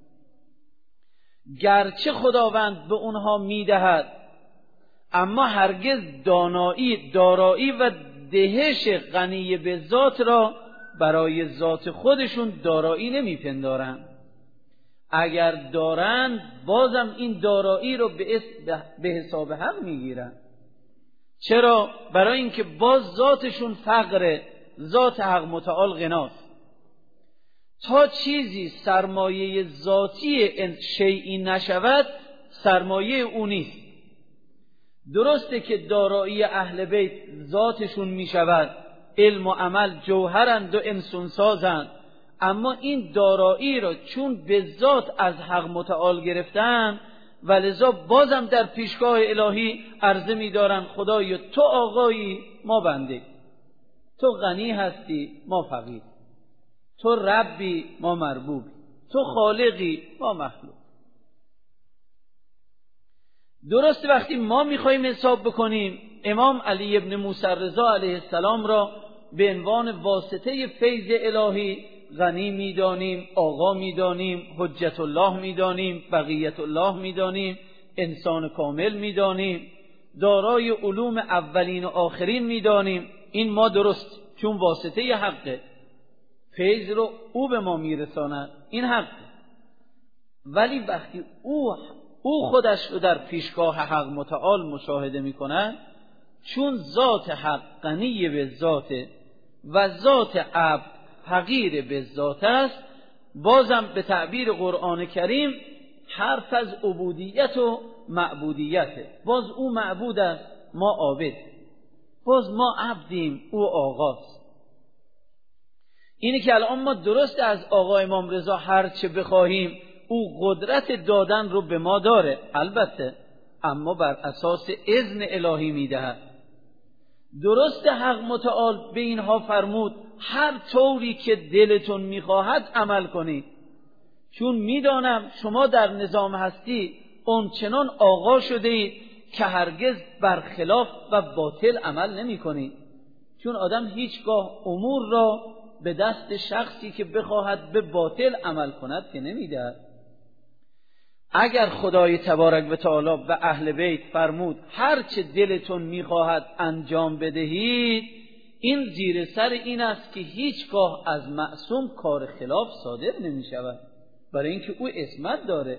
گرچه خداوند به اونها میدهد، اما هرگز دارایی و دهش غنی به ذات را برای ذات خودشون دارایی نمیپندارند. اگر دارند بازم این دارایی رو به حساب حق میگیرن. چرا؟ برای اینکه باز ذاتشون فقره، ذات حق متعال غناست. تا چیزی سرمایه ذاتی شیئی نشود سرمایه او نیست. درسته که دارایی اهل بیت ذاتشون می شود، علم و عمل جوهرند و انسان سازند، اما این دارایی را چون به ذات از حق متعال گرفتن، ولذا بازم در پیشگاه الهی عرضه می دارن خدای تو آقایی ما بنده، تو غنی هستی ما فقیر، تو ربی ما مربوبی، تو خالقی ما مخلوق. درست وقتی ما میخواییم حساب بکنیم امام علی ابن موسی رضا علیه السلام را به عنوان واسطه فیض الهی غنی میدانیم، آقا میدانیم، حجت الله میدانیم، بقیت الله میدانیم، انسان کامل میدانیم، دارای علوم اولین و آخرین میدانیم. این ما درست، چون واسطه حقه، فیض رو او به ما میرساند، این حقه. ولی وقتی او خودش رو در پیشگاه حق متعال مشاهده میکنه، چون ذات حق غنی به ذاته و ذات عبد فقیر به ذات است، بازم به تعبیر قرآن کریم حرف از عبودیت و معبودیته. باز او معبود است، ما عابد، باز ما عبدیم، او آقاست. اینی که الان ما درست از آقا امام رضا هر چه بخواهیم او قدرت دادن رو به ما داره، البته، اما بر اساس اذن الهی میدهد. درست حق متعال به اینها فرمود هر طوری که دلتون میخواهد عمل کنید، چون میدانم شما در نظام هستی اونچنان آقا شده اید که هرگز برخلاف و باطل عمل نمی کنید. چون آدم هیچگاه امور را به دست شخصی که بخواهد به باطل عمل کند که نمیدهد. اگر خدای تبارک و تعالی به اهل بیت فرمود هر چه دلتون میخواهد انجام بدهید، این زیر سر این است که هیچگاه از معصوم کار خلاف صادر نمی شود، برای اینکه او عصمت داره.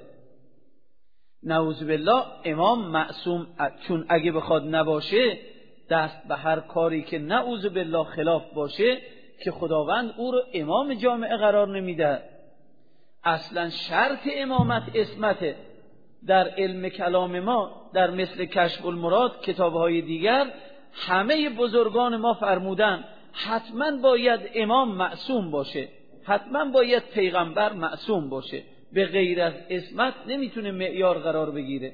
نعوذ بالله امام معصوم چون اگه بخواد نباشه، دست به هر کاری که نعوذ بالله خلاف باشه که خداوند او رو امام جامعه قرار نمیده. اصلا شرط امامت عصمته. در علم کلام ما در مثل کشف المراد کتابهای دیگر همه بزرگان ما فرمودن حتما باید امام معصوم باشه، حتما باید پیغمبر معصوم باشه، به غیر از عصمت نمیتونه معیار قرار بگیره.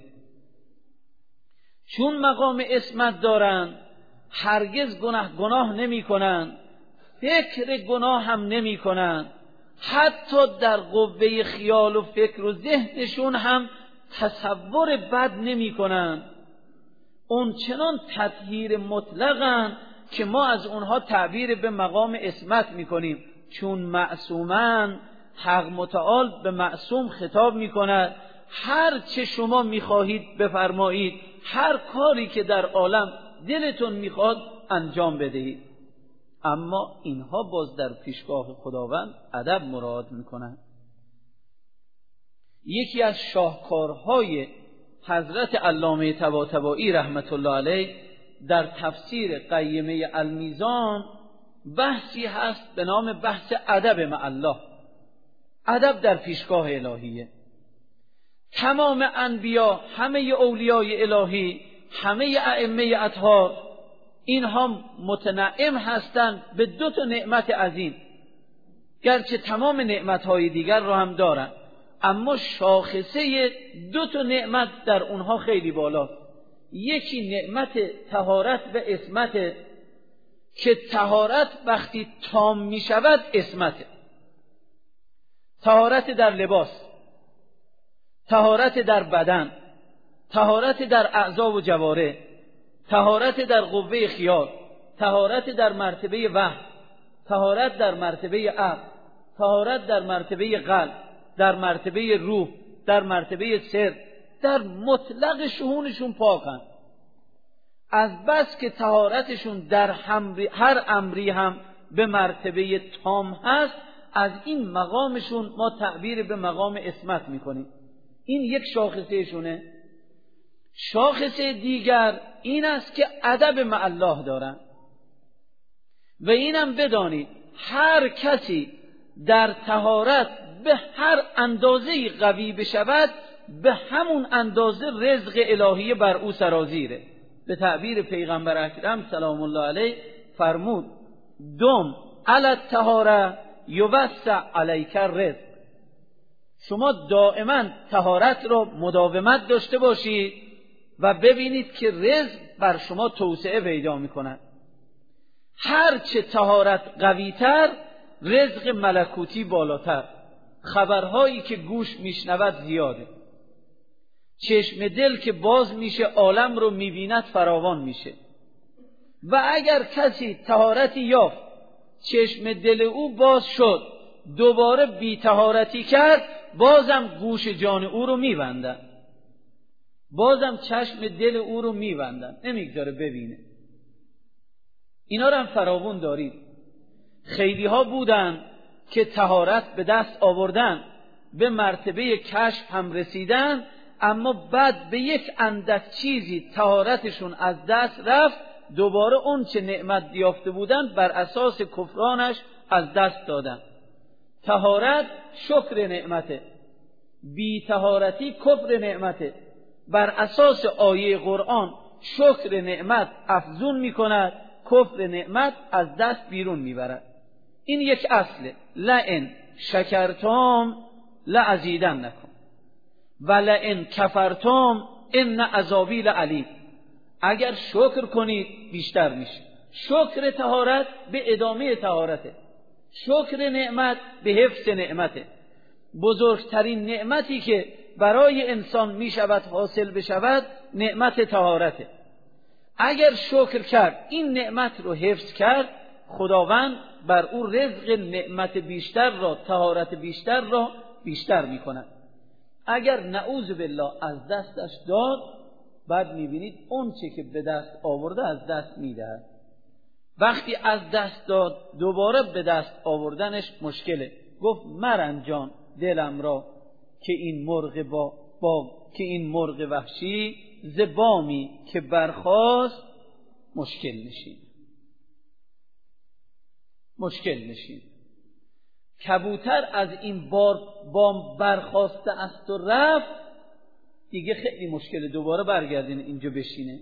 چون مقام عصمت دارن هرگز گناه نمی کنن، فکر گناه هم نمی کنن، حتی در قوه خیال و فکر و ذهنشون هم تصور بد نمی کنن. اون چنان تطهیر مطلقن که ما از اونها تعبیر به مقام عصمت می کنیم، چون معصومن، حق متعال به معصوم خطاب میکند هر چه شما میخواهید بفرمایید، هر کاری که در عالم دلتون میخواد انجام بدهید. اما اینها باز در پیشگاه خداوند ادب مراعات میکنند. یکی از شاهکارهای حضرت علامه طباطبایی رحمت الله علیه در تفسیر قیمه المیزان بحثی هست به نام بحث ادب مع الله. ادب در پیشگاه الهیه. تمام انبیا، همه اولیای الهی، همه ائمه اطهار، اینها متنعم هستند به 2 نعمت عظیم، گرچه تمام نعمتهای دیگر رو هم دارن، اما شاخصه 2 نعمت در اونها خیلی بالاست. یکی نعمت طهارت و عصمت، که طهارت وقتی تام می شود عصمت. طهارت در لباس، طهارت در بدن، طهارت در اعضا و جوارح، طهارت در قوه خیال، طهارت در مرتبه وحی، طهارت در مرتبه عقل، طهارت در مرتبه قلب، در مرتبه روح، در مرتبه سر، در مطلق شؤونشون پاکن. از بس که طهارتشون در هر امری هم به مرتبه تام هست، از این مقامشون ما تعبیر به مقام عصمت میکنیم. این یک شاخصه شونه. شاخصه دیگر این است که ادب مع الله دارن. و اینم بدانید هر کسی در طهارت به هر اندازه قوی بشود، به همون اندازه رزق الهی بر او سرازیره. به تعبیر پیغمبر اکرم سلام الله علیه فرمود دم علی الطهاره یوسع علیک الرزق. شما دائما طهارت را مداومت داشته باشید و ببینید که رزق بر شما توسعه پیدا میکند. هر چه طهارت قویتر، رزق ملکوتی بالاتر. خبرهایی که گوش میشنود زیاده، چشم دل که باز میشه عالم رو میبیند فراوان میشه. و اگر کسی طهارتی یافت، چشم دل او باز شد، دوباره بی طهارتی کرد، بازم گوش جان او رو میبندن، بازم چشم دل او رو میبندن، نمیگذاره ببینه. اینا رو هم فراوان دارید. خیلی ها بودن که طهارت به دست آوردن، به مرتبه کشف هم رسیدن، اما بعد به یک اندک چیزی طهارتشون از دست رفت، دوباره اون چه نعمت یافته بودن بر اساس کفرانش از دست دادن. طهارت شکر نعمته، بی طهارتی کفر نعمته. بر اساس آیه قرآن شکر نعمت افزون می کند، کفر نعمت از دست بیرون می برد. این یک اصله. لئن شکرتم لازیدنکم و لئن کفرتم ان عذابی لعلیم. اگر شکر کنید بیشتر میشه. شکر طهارت به ادامه طهارته، شکر نعمت به حفظ نعمته. بزرگترین نعمتی که برای انسان میشود حاصل بشود نعمت طهارته. اگر شکر کرد، این نعمت رو حفظ کرد، خداوند بر او رزق نعمت بیشتر را، طهارت بیشتر را بیشتر میکند. اگر نعوذ بالله از دستش داد، بعد میبینید اون چه که به دست آورده از دست میدهد. وقتی از دست داد دوباره به دست آوردنش مشکله. گفت مرنجان دلم را که این مرغ وحشی ز بامی که برخاست مشکل نشین. کبوتر از این بام برخاسته است و رفت، دیگه خیلی مشکله دوباره برگردین اینجا بشینه.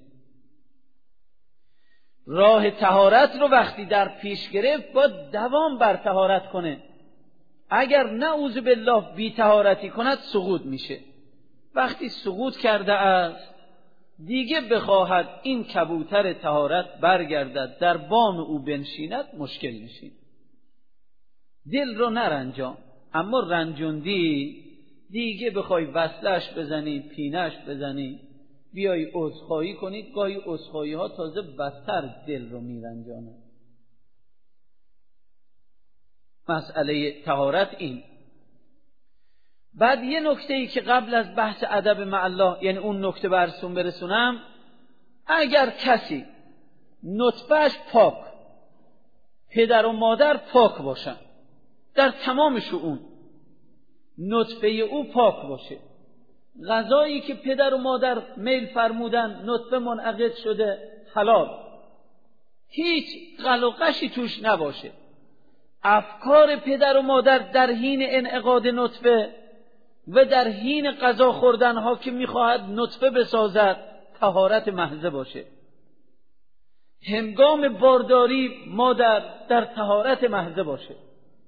راه طهارت رو وقتی در پیش گرفت با دوام بر طهارت کنه. اگر نعوذ بالله بی طهارتی کند سقوط میشه. وقتی سقوط کرده است دیگه بخواهد این کبوتر طهارت برگردد در بام او بنشیند مشکل میشه. دل رو نرنجان، اما رنجوندی دیگه بخوای وصلش بزنی، پینش بزنی، بیای عذرخواهی کنی، گاهی عذرخواهی ها تازه بدتر دل رو میرنجانه. مسئله طهارت این. بعد یه نکته‌ای که قبل از بحث ادب مع الله، یعنی اون نکته برسون برسونم، اگر کسی نطفه‌اش پاک، پدر و مادر پاک باشن در تمام شؤون، نطفه او پاک باشه، غذایی که پدر و مادر میل فرمودن نطفه منعقد شده حلال، هیچ غل و غشی توش نباشه، افکار پدر و مادر در حین انعقاد نطفه و در حین غذا خوردن ها که میخواهد نطفه بسازد طهارت محض باشه، هنگام بارداری مادر در طهارت محض باشه،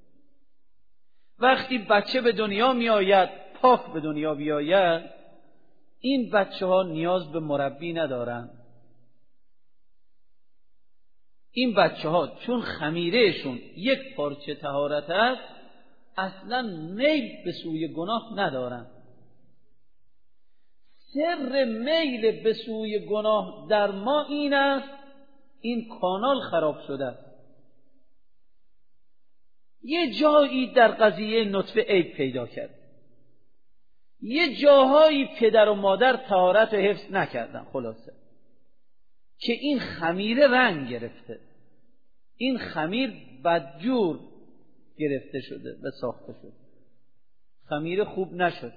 وقتی بچه به دنیا می آید پاک به دنیا بیاید، این بچه ها نیاز به مربی ندارن. این بچه ها چون خمیرهشون یک پارچه طهارت است، اصلا میل به سوی گناه ندارن. سر میل به سوی گناه در ما این است، این کانال خراب شده است. یه جایی در قضیه نطفه عیب پیدا کرد، یه جاهایی پدر و مادر طهارت و حفظ نکردن، خلاصه که این خمیره رنگ گرفته، این خمیر بدجور گرفته شده و ساخته شده، خمیر خوب نشد.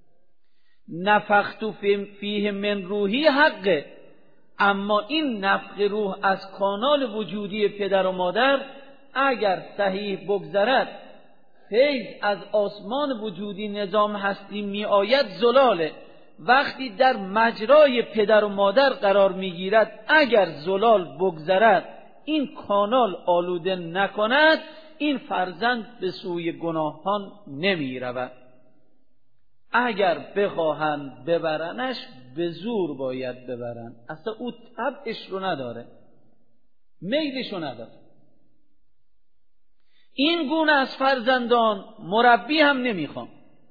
نفخت فیه من روحی حقه، اما این نفخ روح از کانال وجودی پدر و مادر اگر صحیح بگذرد، فیض از آسمان وجودی نظام هستی می آید زلاله. وقتی در مجرای پدر و مادر قرار می گیرد، اگر زلال بگذرد، این کانال آلوده نکند، این فرزند به سوی گناهان نمی رود. اگر بخواهند ببرنش به زور باید ببرن، اصلا او طبعش رو نداره، میلش رو نداره. این گونه از فرزندان مربی هم نمیخوان.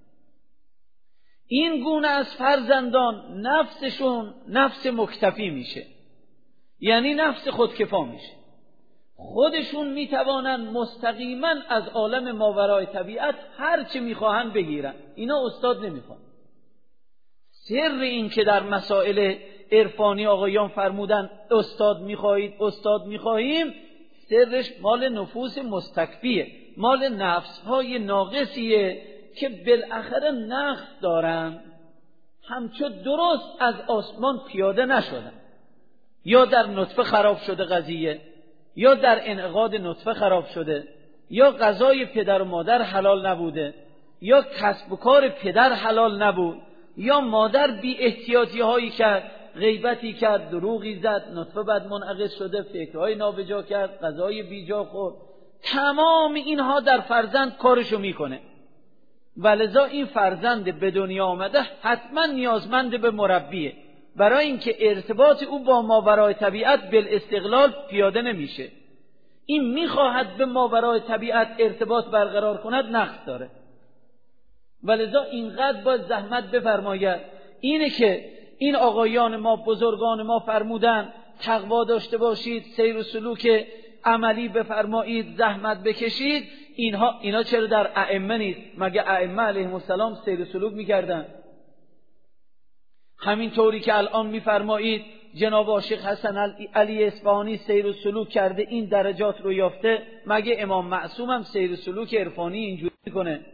این گونه از فرزندان نفسشون نفس مکتفی میشه، یعنی نفس خودکفا میشه، خودشون میتوانن مستقیما از عالم ماورای طبیعت هر چه میخواهن بگیرن. اینا استاد نمیخوان. سر این که در مسائل عرفانی آقایان فرمودن استاد میخواهید استاد میخواهیم، سرش مال نفوس مستکفیه، مال نفسهای ناقصیه که بالاخره نقص دارن، همچو درست از آسمان پیاده نشدن. یا در نطفه خراب شده قضیه، یا در انعقاد نطفه خراب شده، یا غذای پدر و مادر حلال نبوده، یا کسب و کار پدر حلال نبود، یا مادر بی احتیاطی هایی کرد، غیبتی کرد، دروغی زد، نطفه بد منعقد شده، فکرهای نابجا کرد، غذای بیجا خورد. تمام اینها در فرزند کارشو میکنه، ولذا این فرزند به دنیا آمده حتما نیازمند به مربیه، برای اینکه ارتباط او با ماورای طبیعت بالاستقلال پیاده نمیشه. این میخواهد به ماورای طبیعت ارتباط برقرار کند، نقص داره. ولذا اینقدر باید زحمت بفرماید. اینه که این آقایان ما، بزرگان ما فرمودن تقوا داشته باشید، سیر و سلوک عملی بفرمایید، زحمت بکشید. اینا چرا در ائمه نیست؟ مگه ائمه علیهم السلام سیر و سلوک میکردن؟ همین طوری که الان میفرمایید جناب عاشق حسن علی اصفهانی سیر و سلوک کرده، این درجات رو یافته، مگه امام معصوم هم سیر و سلوک عرفانی اینجوری میکنه؟